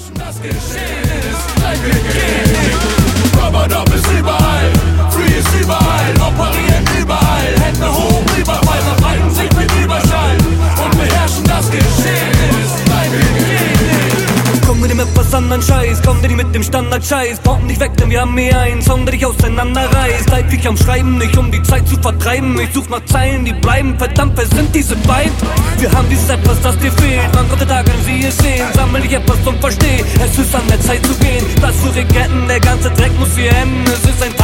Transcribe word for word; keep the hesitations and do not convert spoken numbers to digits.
beherrschen das Geschehen. Nein, wir gehen nicht. Rubber-Dub ist überall, Free ist überall, operieren überall, Hände hoch, überall, verbreiten sich mit Überschall und beherrschen das Geschehen. Nein, wir gehen nicht. Komm dir mit was anderen Scheiß, komm dir nicht mit dem Standard-Scheiß. Pompen dich weg, denn wir haben mehr einen Song, der dich auseinanderreißt. Bleib ich am Schreiben, nicht um die Zeit zu vertreiben. Ich such nach Zeilen, die bleiben, verdammt, wer sind diese beiden? Wir haben dieses Etwas, das dir fehlt. Wann kommt der Tag, an sie es sehen? Sammel dich etwas und versteh, es ist an der Zeit zu gehen. Das zu regetten, der ganze Dreck muss hier enden. Es ist ein